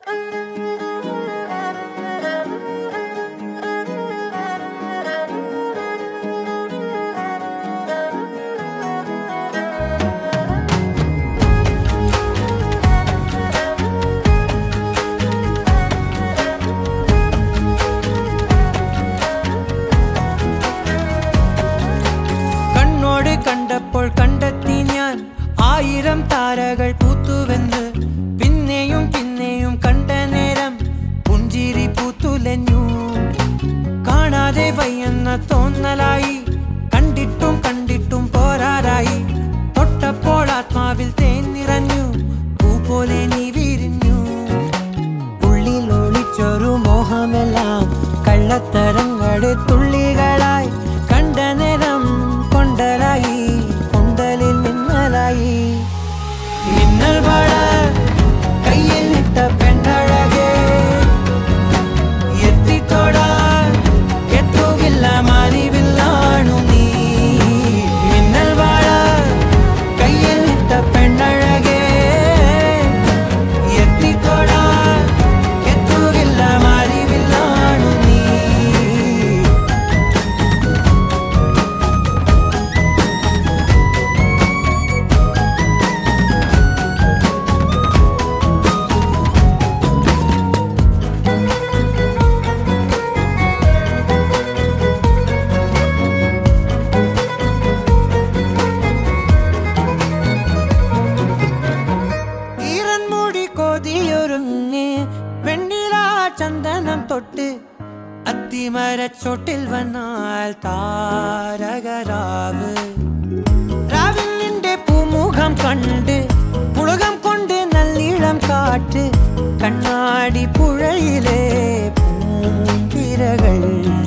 കണ്ടപ്പോൾ കണ്ടെത്തി ഞാൻ 1000 താരകൾ പൂത്തുവെന്ന് പിന്നെയും പിന്നെയും കണ്ട നേരം പുഞ്ചിരി പൂത്തുലഞ്ഞു കാണാതെ വയ്യെന്ന തോന്നലായി കണ്ടിട്ടും കണ്ടിട്ടും പോരാറായി തൊട്ടപ്പോൾ ആത്മാവിൽ തേൻ നിറഞ്ഞു പൂ പോലെ നീ വിരിഞ്ഞു ഉള്ളിൽ ഒളിച്ചൊരു മോഹമെല്ലാം കള്ളത്തരങ്ങളുടെ തുള്ളികളായി കണ്ട നേരം കൊണ്ടലായി കൊണ്ടലിൽ മിന്നലായി മിന്നൽ വാഴ കയ്യിൽ ഇട്ട പെണ്ണഴകേ എത്തിത്തോടാൻ എത്തുകില്ല മാറിവില്ലാണു നീ മിന്നൽ വാഴ കയ്യിൽ ഇട്ട പെണ്ണഴകേ എത്തിത്തോടാൻ എത്തുകില്ല മാറിവില്ലാണു നീ വെണ്ണിലാ ചന്ദനം തൊട്ട് അത്തിമരച്ചോട്ടിൽ വന്നാൽ താരകരാവ് രാവിൽ നിന്റെ പൂമുഖം കണ്ട് പുളകം കൊണ്ട് നല്ലിളം കാറ്റ് കണ്ണാടി പുഴയിലെ പൂത്തിരകൾ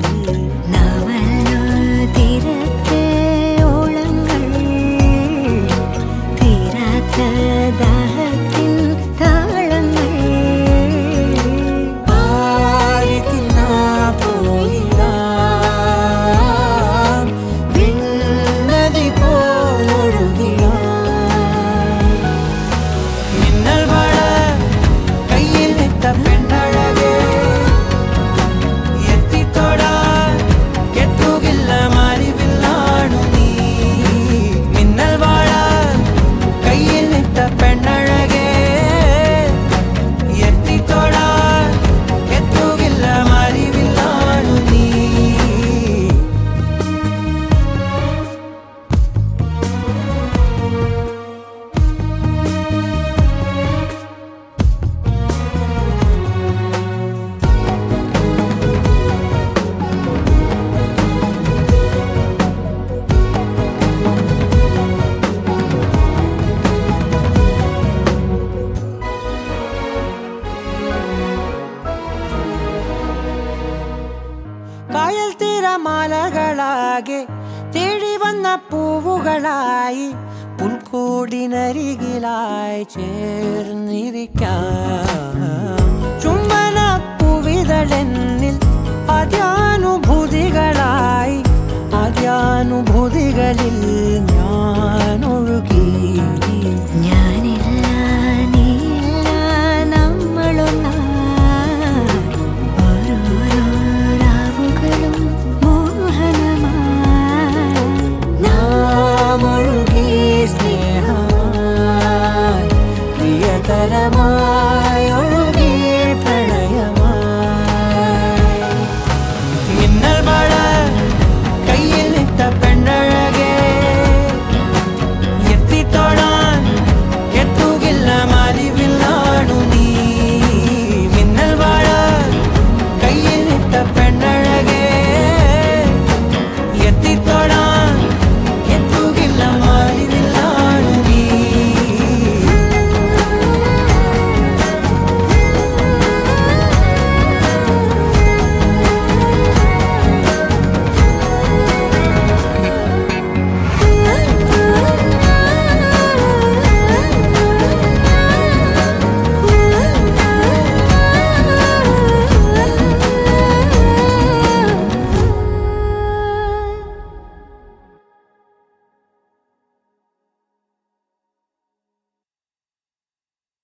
കായൽ തീരമാലകളാകെ തേടി വന്ന പൂവുകളായി പുൽക്കൂടിനരികിലായി ചേർന്നിരി